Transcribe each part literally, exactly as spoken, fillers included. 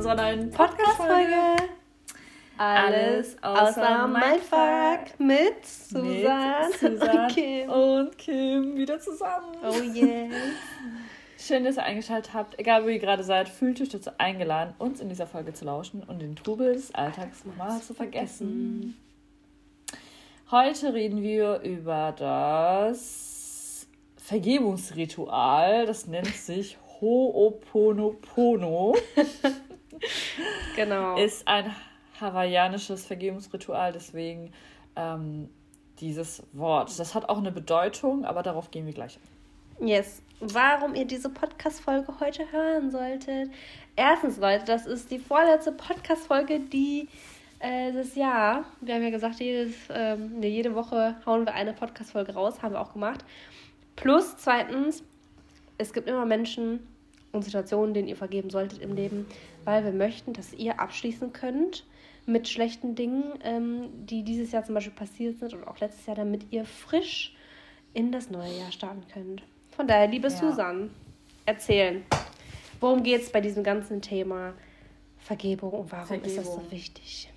unserer neuen Podcast-Folge. Alles außer Mindfuck mit Susan, mit Susan und Kim. Und Kim wieder zusammen. Oh yes. Schön, dass ihr eingeschaltet habt. Egal, wo ihr gerade seid, fühlt euch dazu eingeladen, uns in dieser Folge zu lauschen und den Trubel des Alltags mal zu vergessen. Heute reden wir über das Vergebungsritual. Das nennt sich Ho'oponopono. Genau. Ist ein hawaiianisches Vergebungsritual, deswegen ähm, dieses Wort. Das hat auch eine Bedeutung, aber darauf gehen wir gleich ein. Yes. Warum ihr diese Podcast-Folge heute hören solltet. Erstens, Leute, das ist die vorletzte Podcast-Folge, die äh, das Jahr, wir haben ja gesagt, jedes, ähm, nee, jede Woche hauen wir eine Podcast-Folge raus, haben wir auch gemacht. Plus, zweitens, es gibt immer Menschen und Situationen, denen ihr vergeben solltet im Leben, weil wir möchten, dass ihr abschließen könnt mit schlechten Dingen, ähm, die dieses Jahr zum Beispiel passiert sind und auch letztes Jahr, damit ihr frisch in das neue Jahr starten könnt. Von daher, liebe ja. Susan, erzählen. Worum geht es bei diesem ganzen Thema Vergebung und warum Vergebung. ist das so wichtig?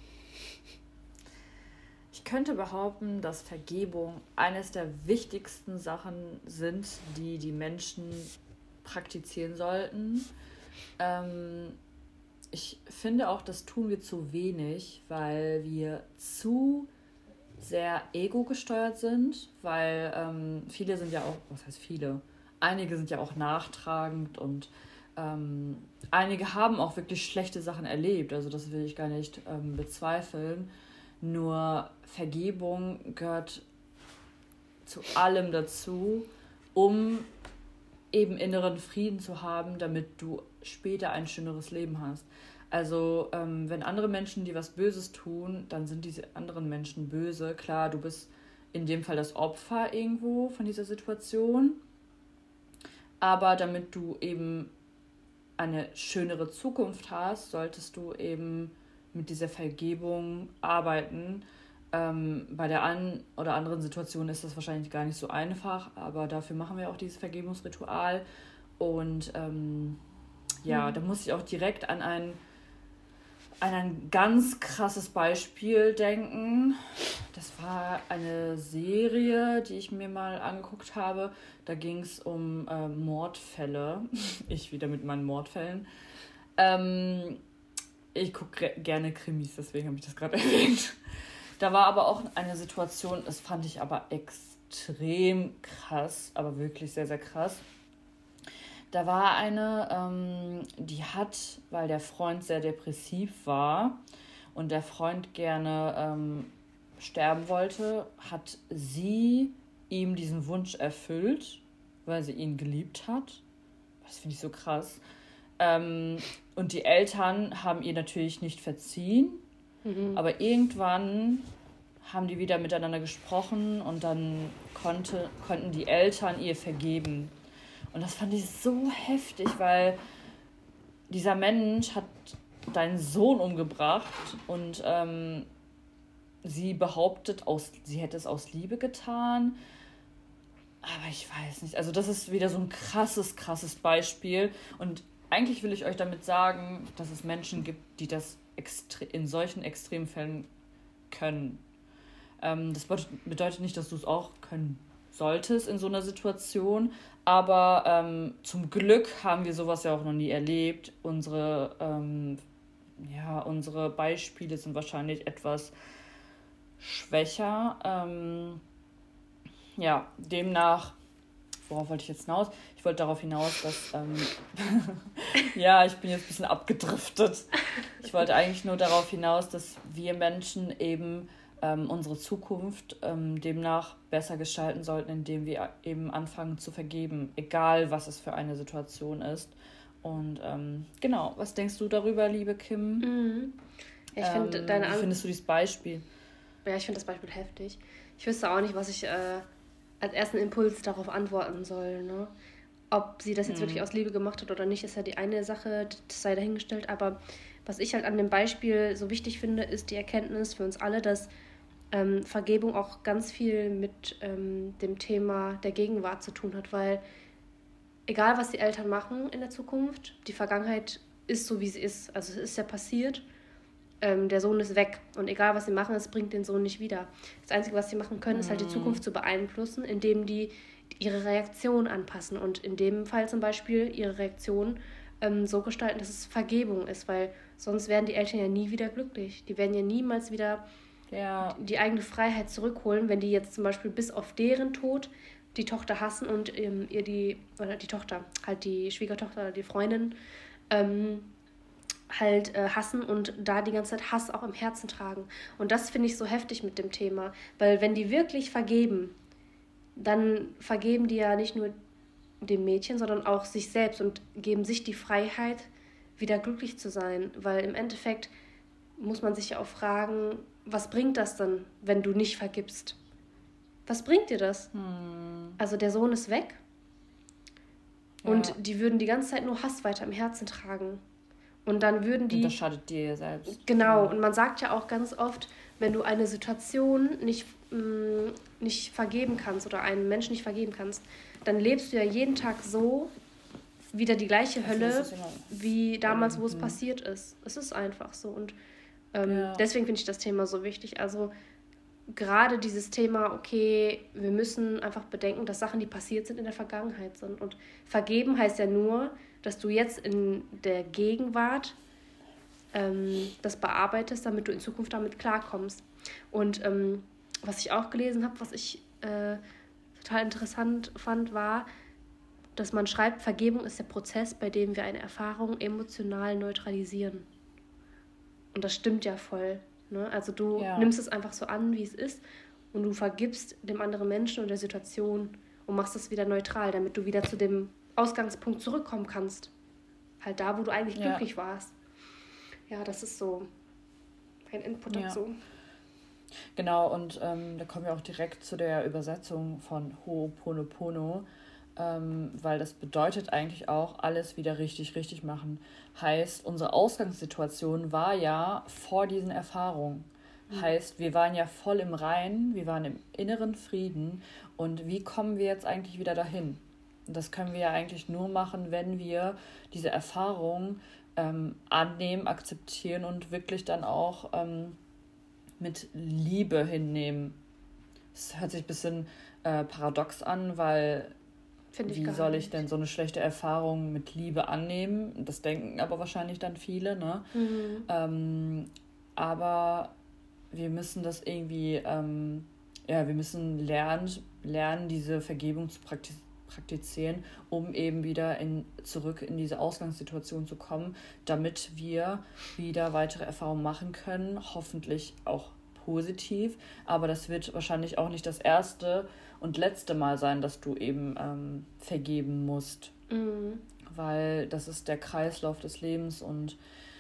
Ich könnte behaupten, dass Vergebung eines der wichtigsten Sachen sind, die die Menschen praktizieren sollten. Ähm, ich finde auch, das tun wir zu wenig, weil wir zu sehr ego-gesteuert sind, weil ähm, viele sind ja auch, was heißt viele? Einige sind ja auch nachtragend und ähm, einige haben auch wirklich schlechte Sachen erlebt, also das will ich gar nicht ähm, bezweifeln. Nur Vergebung gehört zu allem dazu, um eben inneren Frieden zu haben, damit du später ein schöneres Leben hast. Also ähm, wenn andere Menschen dir was Böses tun, dann sind diese anderen Menschen böse. Klar, du bist in dem Fall das Opfer irgendwo von dieser Situation. Aber damit du eben eine schönere Zukunft hast, solltest du eben mit dieser Vergebung arbeiten. Ähm, bei der einen oder anderen Situation ist das wahrscheinlich gar nicht so einfach, aber dafür machen wir auch dieses Vergebungsritual. Und ähm, ja, mhm. da muss ich auch direkt an ein an ein ganz krasses Beispiel denken. Das war eine Serie, die ich mir mal angeguckt habe. Da ging es um äh, Mordfälle. Ich wieder mit meinen Mordfällen. Ähm, ich gucke gerne Krimis, deswegen habe ich das gerade erwähnt. Da war aber auch eine Situation, das fand ich aber extrem krass, aber wirklich sehr, sehr krass. Da war eine, ähm, die hat, weil der Freund sehr depressiv war und der Freund gerne ähm, sterben wollte, hat sie ihm diesen Wunsch erfüllt, weil sie ihn geliebt hat. Das finde ich so krass. Ähm, und die Eltern haben ihr natürlich nicht verziehen, mhm. aber irgendwann haben die wieder miteinander gesprochen und dann konnte, konnten die Eltern ihr vergeben. Und das fand ich so heftig, weil dieser Mensch hat deinen Sohn umgebracht und ähm, sie behauptet, aus, sie hätte es aus Liebe getan. Aber ich weiß nicht. Also das ist wieder so ein krasses, krasses Beispiel. Und eigentlich will ich euch damit sagen, dass es Menschen gibt, die das extre- in solchen Extremfällen können. Ähm, das bedeutet nicht, dass du es auch können solltest in so einer Situation. Aber ähm, zum Glück haben wir sowas ja auch noch nie erlebt. Unsere, ähm, ja, unsere Beispiele sind wahrscheinlich etwas schwächer. Ähm, ja, demnach, worauf wollte ich jetzt hinaus? Ich wollte darauf hinaus, dass, ähm, ja, ich bin jetzt ein bisschen abgedriftet. Ich wollte eigentlich nur darauf hinaus, dass wir Menschen eben ähm, unsere Zukunft ähm, demnach besser gestalten sollten, indem wir eben anfangen zu vergeben, egal was es für eine Situation ist. Und ähm, genau, was denkst du darüber, liebe Kim? Mhm. Ich ähm, finde deine Wie findest du dieses Beispiel? Ja, ich finde das Beispiel heftig. Ich wüsste auch nicht, was ich äh, als ersten Impuls darauf antworten soll. Ne? Ob sie das jetzt mhm. wirklich aus Liebe gemacht hat oder nicht, ist ja die eine Sache, das sei dahingestellt. Aber was ich halt an dem Beispiel so wichtig finde, ist die Erkenntnis für uns alle, dass ähm, Vergebung auch ganz viel mit ähm, dem Thema der Gegenwart zu tun hat, weil egal, was die Eltern machen in der Zukunft, die Vergangenheit ist so, wie sie ist. Also es ist ja passiert, ähm, der Sohn ist weg. Und egal, was sie machen, es bringt den Sohn nicht wieder. Das Einzige, was sie machen können, ist halt die Zukunft zu beeinflussen, indem die ihre Reaktion anpassen. Und in dem Fall zum Beispiel ihre Reaktion ähm, so gestalten, dass es Vergebung ist. Weil sonst werden die Eltern ja nie wieder glücklich. Die werden ja niemals wieder ja. die eigene Freiheit zurückholen, wenn die jetzt zum Beispiel bis auf deren Tod die Tochter hassen und ähm, ihr die, oder die Tochter, halt die Schwiegertochter oder die Freundin, ähm, halt äh, hassen und da die ganze Zeit Hass auch im Herzen tragen. Und das finde ich so heftig mit dem Thema, weil wenn die wirklich vergeben, dann vergeben die ja nicht nur dem Mädchen, sondern auch sich selbst und geben sich die Freiheit, wieder glücklich zu sein, weil im Endeffekt muss man sich ja auch fragen, was bringt das dann, wenn du nicht vergibst? Was bringt dir das? Hm. Also der Sohn ist weg ja. und die würden die ganze Zeit nur Hass weiter im Herzen tragen. Und dann würden die... Und das schadet dir selbst. Genau, und man sagt ja auch ganz oft, wenn du eine Situation nicht, mh, nicht vergeben kannst oder einen Menschen nicht vergeben kannst, dann lebst du ja jeden Tag so wieder die gleiche Hölle wie damals, wo es mhm. passiert ist. Es ist einfach so. Und ähm, ja. deswegen finde ich das Thema so wichtig. Also gerade dieses Thema, okay, wir müssen einfach bedenken, dass Sachen, die passiert sind, in der Vergangenheit sind. Und vergeben heißt ja nur, dass du jetzt in der Gegenwart ähm, das bearbeitest, damit du in Zukunft damit klarkommst. Und ähm, was ich auch gelesen habe, was ich äh, total interessant fand, war, dass man schreibt, Vergebung ist der Prozess, bei dem wir eine Erfahrung emotional neutralisieren. Und das stimmt ja voll. Ne? Also du ja. nimmst es einfach so an, wie es ist und du vergibst dem anderen Menschen und der Situation und machst es wieder neutral, damit du wieder zu dem Ausgangspunkt zurückkommen kannst. Halt da, wo du eigentlich ja. glücklich warst. Ja, das ist so ein Input ja. dazu. Genau, und ähm, da kommen wir auch direkt zu der Übersetzung von Ho'oponopono, ähm, weil das bedeutet eigentlich auch, alles wieder richtig, richtig machen. Heißt, unsere Ausgangssituation war ja vor diesen Erfahrungen. Mhm. Heißt, wir waren ja voll im Reinen, wir waren im inneren Frieden. Und wie kommen wir jetzt eigentlich wieder dahin? Und das können wir ja eigentlich nur machen, wenn wir diese Erfahrung ähm, annehmen, akzeptieren und wirklich dann auch ähm, mit Liebe hinnehmen. Das hört sich ein bisschen äh, paradox an, weil Find ich wie soll ich nicht. denn so eine schlechte Erfahrung mit Liebe annehmen? Das denken aber wahrscheinlich dann viele, ne? Mhm. Ähm, aber wir müssen das irgendwie, ähm, ja, wir müssen lernen, lernen, diese Vergebung zu praktizieren. praktizieren, um eben wieder in, zurück in diese Ausgangssituation zu kommen, damit wir wieder weitere Erfahrungen machen können, hoffentlich auch positiv, aber das wird wahrscheinlich auch nicht das erste und letzte Mal sein, dass du eben ähm, vergeben musst, mhm. weil das ist der Kreislauf des Lebens und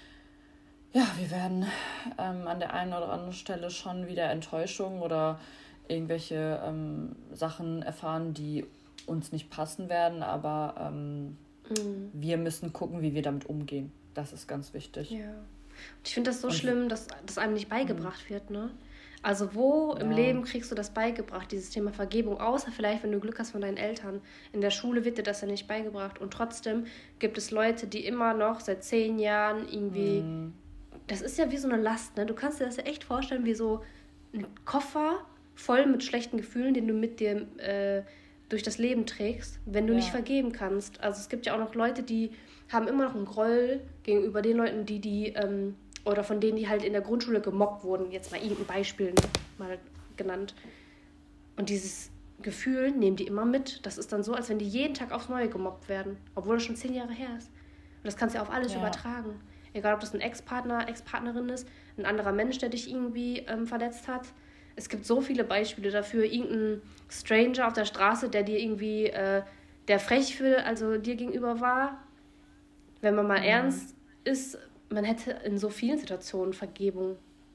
ja, wir werden ähm, an der einen oder anderen Stelle schon wieder Enttäuschung oder irgendwelche ähm, Sachen erfahren, die uns nicht passen werden, aber ähm, mhm. wir müssen gucken, wie wir damit umgehen. Das ist ganz wichtig. Ja. Und ich finde das so Und schlimm, dass das einem nicht beigebracht mhm. wird, ne? Also wo ja. im Leben kriegst du das beigebracht, dieses Thema Vergebung, außer vielleicht, wenn du Glück hast von deinen Eltern. In der Schule wird dir das ja nicht beigebracht. Und trotzdem gibt es Leute, die immer noch seit zehn Jahren irgendwie, mhm. das ist ja wie so eine Last, ne? Du kannst dir das ja echt vorstellen, wie so ein Koffer voll mit schlechten Gefühlen, den du mit dir äh, durch das Leben trägst, wenn du ja. nicht vergeben kannst. Also es gibt ja auch noch Leute, die haben immer noch einen Groll gegenüber den Leuten, die die, ähm, oder von denen, die halt in der Grundschule gemobbt wurden, jetzt mal irgendein Beispiel mal genannt. Und dieses Gefühl nehmen die immer mit. Das ist dann so, als wenn die jeden Tag aufs Neue gemobbt werden, obwohl das schon zehn Jahre her ist. Und das kannst du ja auf alles ja. übertragen. Egal, ob das ein Ex-Partner, Ex-Partnerin ist, ein anderer Mensch, der dich irgendwie ähm, verletzt hat. Es gibt so viele Beispiele dafür. Irgendein Stranger auf der Straße, der dir irgendwie, äh, der frech für, also dir gegenüber war. Wenn man mal mhm. ernst ist, man hätte in so vielen Situationen Vergebung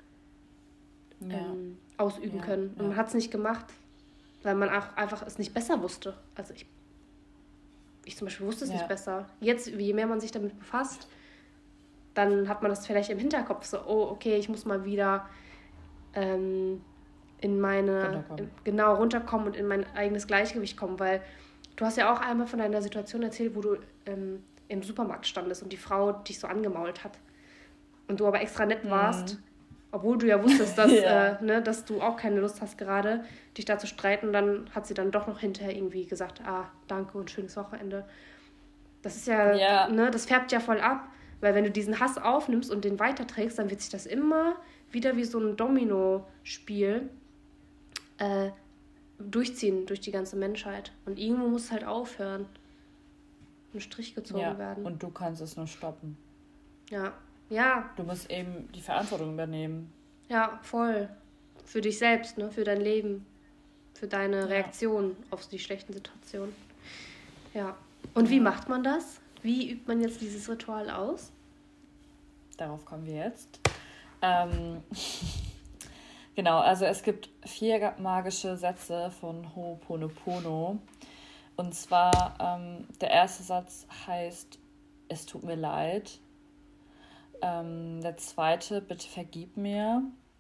ja. ähm, ausüben ja, können. Und ja. man hat es nicht gemacht, weil man auch einfach es nicht besser wusste. Also ich, ich zum Beispiel wusste es ja. nicht besser. Jetzt, je mehr man sich damit befasst, dann hat man das vielleicht im Hinterkopf so, oh, okay, ich muss mal wieder ähm, in meine, runterkommen. genau, runterkommen und in mein eigenes Gleichgewicht kommen, weil du hast ja auch einmal von deiner Situation erzählt, wo du ähm, im Supermarkt standest und die Frau dich so angemault hat und du aber extra nett warst, mhm. obwohl du ja wusstest, dass, ja. äh, ne, dass du auch keine Lust hast gerade, dich da zu streiten, und dann hat sie dann doch noch hinterher irgendwie gesagt, ah, danke und schönes Wochenende. Das ist ja, ja. ne, das färbt ja voll ab, weil wenn du diesen Hass aufnimmst und den weiterträgst, dann wird sich das immer wieder wie so ein Domino-Spiel äh, durchziehen durch die ganze Menschheit. Und irgendwo muss es halt aufhören. Ein Strich gezogen ja, werden. Und du kannst es nur stoppen. Ja, ja. Du musst eben die Verantwortung übernehmen. Ja, voll. Für dich selbst, ne? Für dein Leben. Für deine ja. Reaktion auf die schlechten Situationen. Ja. Und wie macht man das? Wie übt man jetzt dieses Ritual aus? Darauf kommen wir jetzt. Ähm, genau, also es gibt vier magische Sätze von Ho'oponopono. Und zwar, ähm, der erste Satz heißt, es tut mir leid. Ähm, der zweite, bitte vergib mir.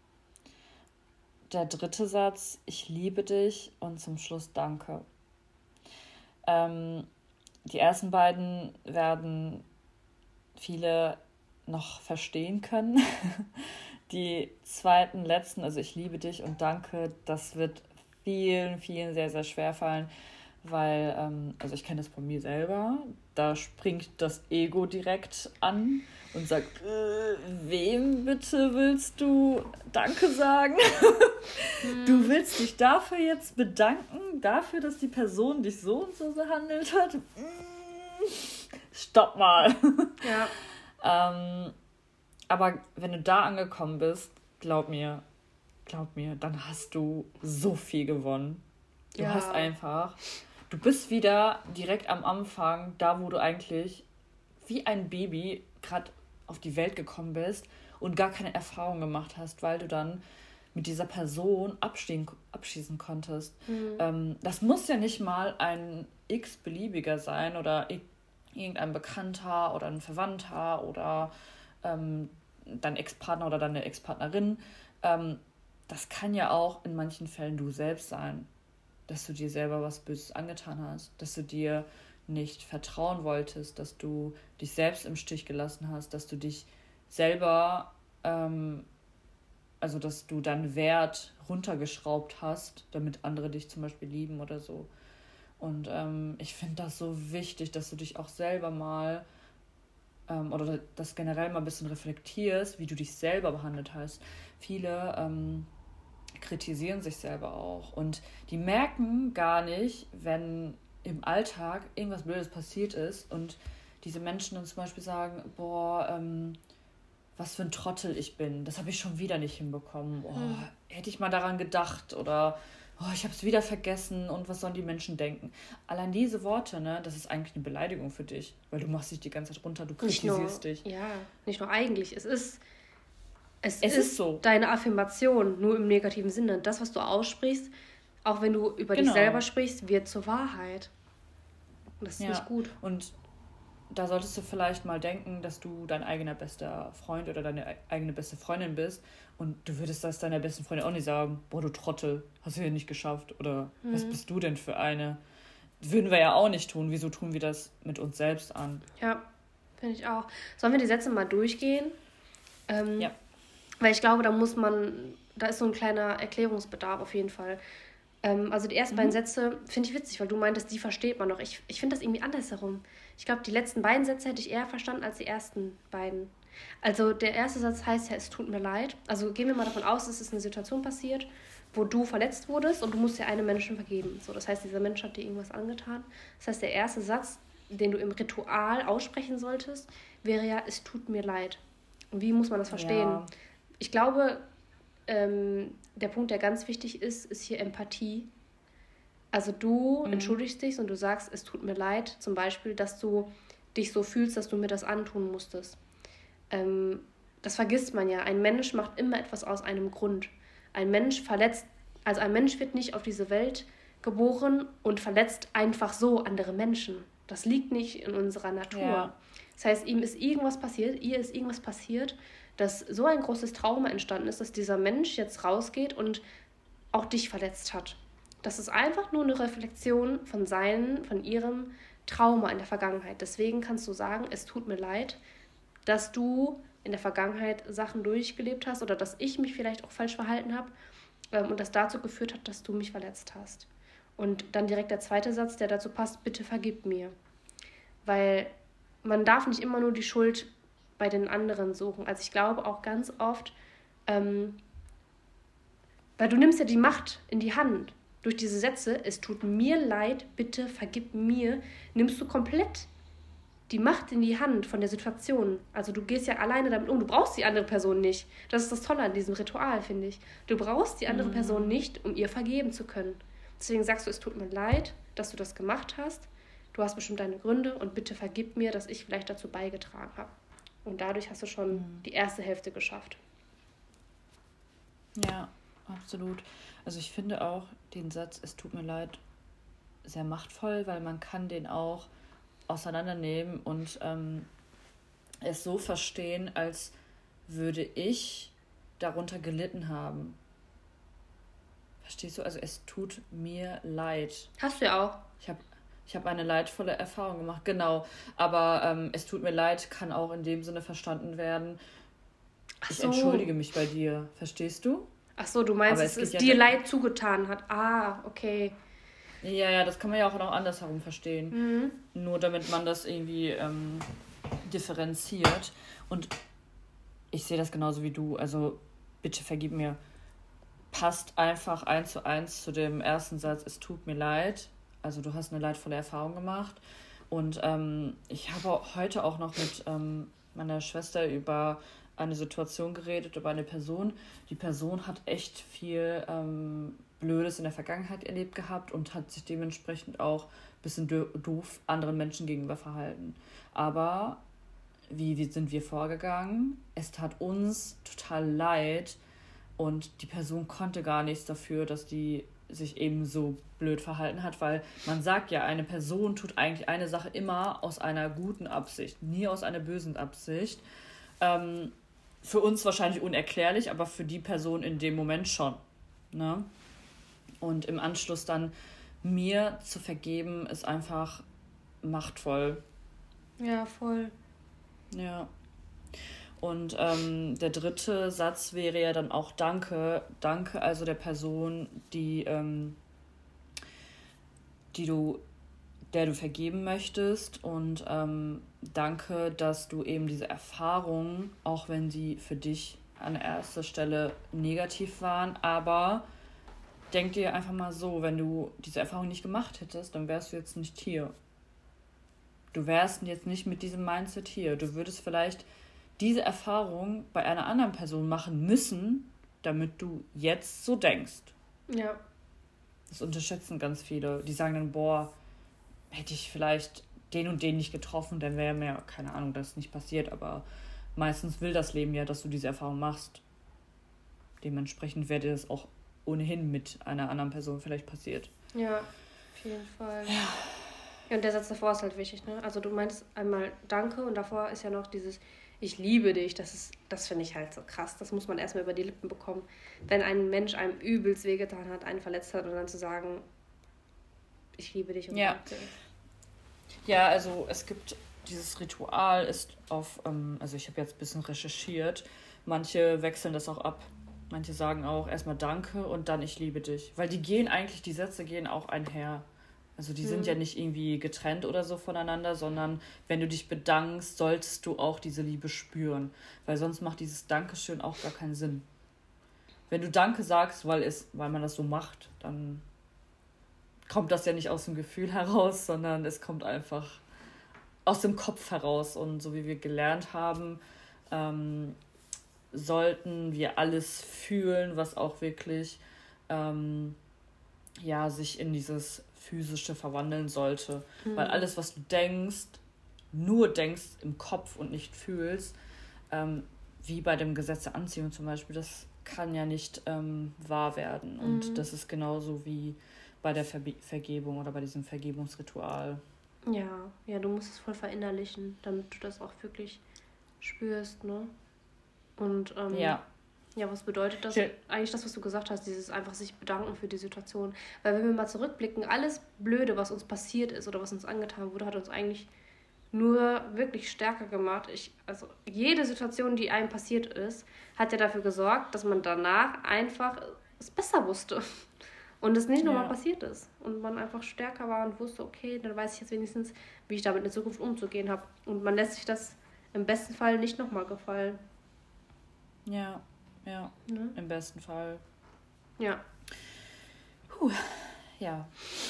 Der dritte Satz, ich liebe dich. Und zum Schluss, danke. Ähm, die ersten beiden werden viele noch verstehen können. Die zweiten, letzten, also ich liebe dich und danke, das wird vielen, vielen sehr, sehr schwer fallen, weil, ähm, also ich kenne das von mir selber, da springt das Ego direkt an und sagt, äh, wem bitte willst du Danke sagen? Hm. Du willst dich dafür jetzt bedanken, dafür, dass die Person dich so und so behandelt hat? Stopp mal. Ja. ähm, aber wenn du da angekommen bist, glaub mir, glaub mir, dann hast du so viel gewonnen. Du ja. hast einfach, du bist wieder direkt am Anfang, da wo du eigentlich wie ein Baby gerade auf die Welt gekommen bist und gar keine Erfahrung gemacht hast, weil du dann mit dieser Person abstehen, abschießen konntest. Mhm. Ähm, das muss ja nicht mal ein x-beliebiger sein oder irgendein Bekannter oder ein Verwandter oder ähm, dein Ex-Partner oder deine Ex-Partnerin. Ähm, das kann ja auch in manchen Fällen du selbst sein, dass du dir selber was Böses angetan hast, dass du dir nicht vertrauen wolltest, dass du dich selbst im Stich gelassen hast, dass du dich selber, ähm, also dass du deinen Wert runtergeschraubt hast, damit andere dich zum Beispiel lieben oder so. Und ähm, ich finde das so wichtig, dass du dich auch selber mal ähm, oder das generell mal ein bisschen reflektierst, wie du dich selber behandelt hast. Viele ähm, kritisieren sich selber auch und die merken gar nicht, wenn im Alltag irgendwas Blödes passiert ist und diese Menschen dann zum Beispiel sagen, boah, ähm, was für ein Trottel ich bin, das habe ich schon wieder nicht hinbekommen, oh, hm. hätte ich mal daran gedacht oder oh, ich habe es wieder vergessen und was sollen die Menschen denken. Allein diese Worte, ne, das ist eigentlich eine Beleidigung für dich, weil du machst dich die ganze Zeit runter, du kritisierst dich. Ja, nicht nur eigentlich, es ist es, es ist, ist so. Deine Affirmation, nur im negativen Sinne. Das, was du aussprichst, auch wenn du über genau. dich selber sprichst, wird zur Wahrheit. Und das ist ja. nicht gut. Und da solltest du vielleicht mal denken, dass du dein eigener bester Freund oder deine eigene beste Freundin bist und du würdest das deiner besten Freundin auch nicht sagen, boah, du Trottel, hast du ja nicht geschafft oder mhm. was bist du denn für eine? Würden wir ja auch nicht tun. Wieso tun wir das mit uns selbst an? Ja, finde ich auch. Sollen wir die Sätze mal durchgehen? Ähm, ja. Weil ich glaube, da muss man, da ist so ein kleiner Erklärungsbedarf auf jeden Fall. Ähm, also die ersten mhm. beiden Sätze finde ich witzig, weil du meintest, die versteht man noch. Ich, ich finde das irgendwie andersherum. Ich glaube, die letzten beiden Sätze hätte ich eher verstanden als die ersten beiden. Also der erste Satz heißt ja, es tut mir leid. Also gehen wir mal davon aus, es ist eine Situation passiert, wo du verletzt wurdest und du musst ja einem Menschen vergeben. So, das heißt, dieser Mensch hat dir irgendwas angetan. Das heißt, der erste Satz, den du im Ritual aussprechen solltest, wäre ja, es tut mir leid. Und wie muss man das verstehen? Ja. Ich glaube, ähm, der Punkt, der ganz wichtig ist, ist hier Empathie. Also du mhm. entschuldigst dich und du sagst, es tut mir leid, zum Beispiel, dass du dich so fühlst, dass du mir das antun musstest. Ähm, das vergisst man ja. Ein Mensch macht immer etwas aus einem Grund. Ein Mensch verletzt, also ein Mensch wird nicht auf diese Welt geboren und verletzt einfach so andere Menschen. Das liegt nicht in unserer Natur. Ja. Das heißt, ihm ist irgendwas passiert, ihr ist irgendwas passiert, dass so ein großes Trauma entstanden ist, dass dieser Mensch jetzt rausgeht und auch dich verletzt hat. Das ist einfach nur eine Reflexion von seinen, von ihrem Trauma in der Vergangenheit. Deswegen kannst du sagen, es tut mir leid, dass du in der Vergangenheit Sachen durchgelebt hast oder dass ich mich vielleicht auch falsch verhalten habe ähm, und das dazu geführt hat, dass du mich verletzt hast. Und dann direkt der zweite Satz, der dazu passt, bitte vergib mir. Weil man darf nicht immer nur die Schuld bei den anderen suchen. Also ich glaube auch ganz oft, ähm, weil du nimmst ja die Macht in die Hand. Durch diese Sätze, es tut mir leid, bitte vergib mir, nimmst du komplett die Macht in die Hand von der Situation. Also du gehst ja alleine damit um. Du brauchst die andere Person nicht. Das ist das Tolle an diesem Ritual, finde ich. Du brauchst die andere mhm. Person nicht, um ihr vergeben zu können. Deswegen sagst du, es tut mir leid, dass du das gemacht hast. Du hast bestimmt deine Gründe und bitte vergib mir, dass ich vielleicht dazu beigetragen habe. Und dadurch hast du schon mhm. die erste Hälfte geschafft. Ja, absolut. Also ich finde auch den Satz, es tut mir leid, sehr machtvoll, weil man kann den auch auseinandernehmen und ähm, es so verstehen, als würde ich darunter gelitten haben. Verstehst du? Also es tut mir leid. Hast du ja auch. Ich habe ich hab eine leidvolle Erfahrung gemacht, genau. Aber ähm, es tut mir leid, kann auch in dem Sinne verstanden werden, Ach ich so. entschuldige mich bei dir. Verstehst du? Ach so, du meinst, dass es, es ja dir Leid zugetan hat. Ah, okay. Ja, ja, das kann man ja auch noch andersherum verstehen. Mhm. Nur damit man das irgendwie ähm, differenziert. Und ich sehe das genauso wie du. Also bitte vergib mir. Passt einfach eins zu eins zu dem ersten Satz, es tut mir leid. Also du hast eine leidvolle Erfahrung gemacht. Und ähm, ich habe heute auch noch mit ähm, meiner Schwester über eine Situation geredet, über eine Person. Die Person hat echt viel ähm, Blödes in der Vergangenheit erlebt gehabt und hat sich dementsprechend auch ein bisschen doof anderen Menschen gegenüber verhalten. Aber wie, wie sind wir vorgegangen? Es tat uns total leid und die Person konnte gar nichts dafür, dass die sich eben so blöd verhalten hat, weil man sagt ja, eine Person tut eigentlich eine Sache immer aus einer guten Absicht, nie aus einer bösen Absicht. Ähm, für uns wahrscheinlich unerklärlich, aber für die Person in dem Moment schon. Ne? Und im Anschluss dann mir zu vergeben, ist einfach machtvoll. Ja, voll. Ja. Und ähm, der dritte Satz wäre ja dann auch Danke. Danke also der Person, die, ähm, die du, der du vergeben möchtest. Und ähm, danke, dass du eben diese Erfahrung, auch wenn sie für dich an erster Stelle negativ waren, aber denk dir einfach mal so, wenn du diese Erfahrung nicht gemacht hättest, dann wärst du jetzt nicht hier. Du wärst jetzt nicht mit diesem Mindset hier. Du würdest vielleicht diese Erfahrung bei einer anderen Person machen müssen, damit du jetzt so denkst. Ja. Das unterschätzen ganz viele. Die sagen dann, boah, hätte ich vielleicht den und den nicht getroffen, dann wäre mir, keine Ahnung, das ist nicht passiert, aber meistens will das Leben ja, dass du diese Erfahrung machst. Dementsprechend wäre dir das auch ohnehin mit einer anderen Person vielleicht passiert. Ja, auf jeden Fall. Ja. Ja, und der Satz davor ist halt wichtig, ne? Also du meinst einmal Danke und davor ist ja noch dieses Ich liebe dich. Das ist, das finde ich halt so krass. Das muss man erstmal über die Lippen bekommen. Wenn ein Mensch einem übelst wehgetan hat, einen verletzt hat und dann zu sagen, ich liebe dich und ja. danke. Ja, also es gibt dieses Ritual ist auf, ähm, also ich habe jetzt ein bisschen recherchiert. Manche wechseln das auch ab. Manche sagen auch erstmal Danke und dann ich liebe dich. Weil die gehen eigentlich, die Sätze gehen auch einher. Also die mhm. sind ja nicht irgendwie getrennt oder so voneinander, sondern wenn du dich bedankst, solltest du auch diese Liebe spüren. Weil sonst macht dieses Dankeschön auch gar keinen Sinn. Wenn du Danke sagst, weil, es, weil man das so macht, dann kommt das ja nicht aus dem Gefühl heraus, sondern es kommt einfach aus dem Kopf heraus. Und so wie wir gelernt haben, ähm, sollten wir alles fühlen, was auch wirklich ähm, ja, sich in dieses Physische verwandeln sollte. Mhm. Weil alles, was du denkst, nur denkst im Kopf und nicht fühlst, ähm, wie bei dem Gesetz der Anziehung zum Beispiel, das kann ja nicht ähm, wahr werden. Und mhm. das ist genauso wie bei der Ver- Vergebung oder bei diesem Vergebungsritual. Ja, ja, du musst es voll verinnerlichen, damit du das auch wirklich spürst, ne? Und ähm, ja. Ja, was bedeutet das? Ja. Eigentlich das, was du gesagt hast, dieses einfach sich bedanken für die Situation. Weil wenn wir mal zurückblicken, alles Blöde, was uns passiert ist oder was uns angetan wurde, hat uns eigentlich nur wirklich stärker gemacht. Ich, also jede Situation, die einem passiert ist, hat ja dafür gesorgt, dass man danach einfach es besser wusste. Und es nicht nochmal ja. passiert ist. Und man einfach stärker war und wusste, okay, dann weiß ich jetzt wenigstens, wie ich damit in Zukunft umzugehen habe. Und man lässt sich das im besten Fall nicht nochmal gefallen. Ja, ja, ne? Im besten Fall. Ja. Puh, ja.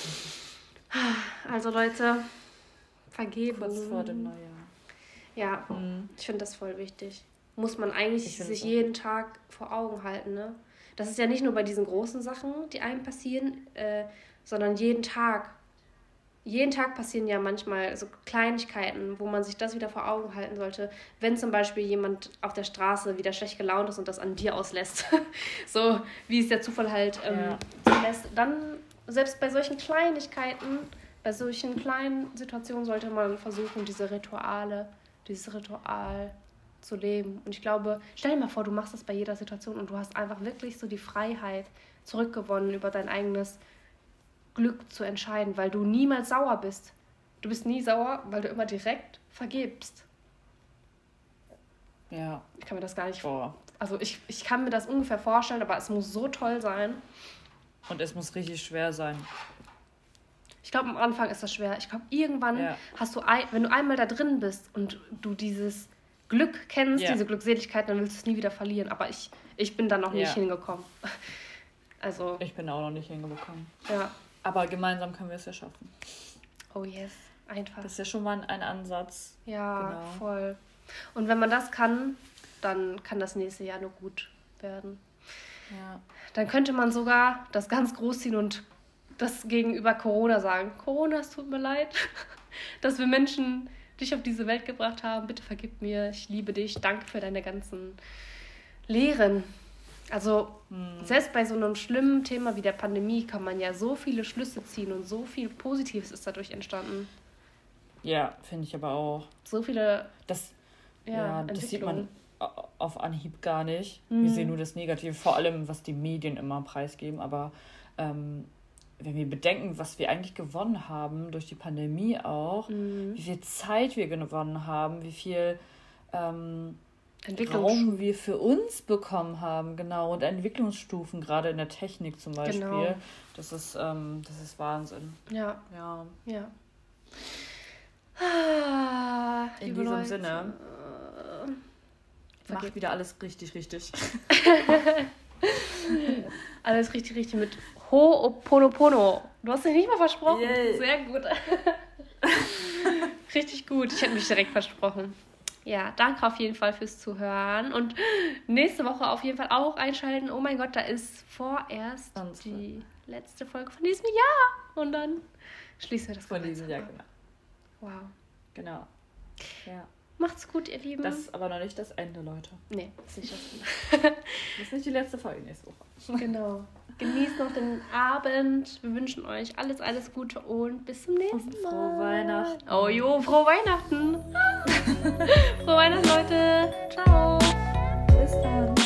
Also Leute, Vergebung. Kurz vor dem Neujahr. Ja, mhm. ich finde das voll wichtig. Muss man eigentlich sich jeden Tag vor Augen halten, ne? Das ist ja nicht nur bei diesen großen Sachen, die einem passieren, äh, sondern jeden Tag. Jeden Tag passieren ja manchmal so Kleinigkeiten, wo man sich das wieder vor Augen halten sollte. Wenn zum Beispiel jemand auf der Straße wieder schlecht gelaunt ist und das an dir auslässt, so wie es der Zufall halt ähm, ja. zulässt, dann selbst bei solchen Kleinigkeiten, bei solchen kleinen Situationen sollte man versuchen, diese Rituale, dieses Ritual zu leben. Und ich glaube, stell dir mal vor, du machst das bei jeder Situation und du hast einfach wirklich so die Freiheit zurückgewonnen, über dein eigenes Glück zu entscheiden, weil du niemals sauer bist. Du bist nie sauer, weil du immer direkt vergibst. Ja. Ich kann mir das gar nicht vor. Also ich, ich kann mir das ungefähr vorstellen, aber es muss so toll sein. Und es muss richtig schwer sein. Ich glaube, am Anfang ist das schwer. Ich glaube, irgendwann ja. hast du, ein, wenn du einmal da drin bist und du dieses Glück kennst, ja. diese Glückseligkeit, dann willst du es nie wieder verlieren. Aber ich, ich bin da noch nicht ja. hingekommen. Also. Ich bin da auch noch nicht hingekommen. Ja. Aber gemeinsam können wir es ja schaffen. Oh yes, einfach. Das ist ja schon mal ein Ansatz. Ja, genau. Voll. Und wenn man das kann, dann kann das nächste Jahr nur gut werden. Ja. Dann könnte man sogar das ganz groß ziehen und das gegenüber Corona sagen. Corona, es tut mir leid, dass wir Menschen dich auf diese Welt gebracht haben. Bitte vergib mir, ich liebe dich. Danke für deine ganzen Lehren. Also hm. selbst bei so einem schlimmen Thema wie der Pandemie kann man ja so viele Schlüsse ziehen und so viel Positives ist dadurch entstanden. Ja, finde ich aber auch. So viele das, ja, ja, das sieht man auf Anhieb gar nicht. Mhm. Wir sehen nur das Negative, vor allem was die Medien immer preisgeben. Aber ähm, wenn wir bedenken, was wir eigentlich gewonnen haben durch die Pandemie auch, mhm. wie viel Zeit wir gewonnen haben, wie viel ähm, Raum wir für uns bekommen haben, genau, und Entwicklungsstufen, gerade in der Technik zum Beispiel. Genau. Das ist, ähm, das ist Wahnsinn. Ja. Ja. ja. Ah, in diesem Leute. Sinne. Macht wieder alles richtig, richtig. Alles richtig, richtig mit Ho'oponopono. Du hast dich nicht mal versprochen. Yay. Sehr gut. Richtig gut. Ich hätte mich direkt versprochen. Ja, danke auf jeden Fall fürs Zuhören. Und nächste Woche auf jeden Fall auch einschalten. Oh mein Gott, da ist vorerst Ganz die voll. letzte Folge von diesem Jahr. Und dann schließen wir das von diesem Jahr, genau. Wow. Genau. Ja. Macht's gut, ihr Lieben. Das ist aber noch nicht das Ende, Leute. Nee, das ist nicht das Ende. Das ist nicht die letzte Folge nächste Woche. Genau. Genießt noch den Abend. Wir wünschen euch alles, alles Gute und bis zum nächsten Mal. Frohe Weihnachten. Oh jo, frohe Weihnachten. Frohe Weihnachten, Leute. Ciao. Bis dann.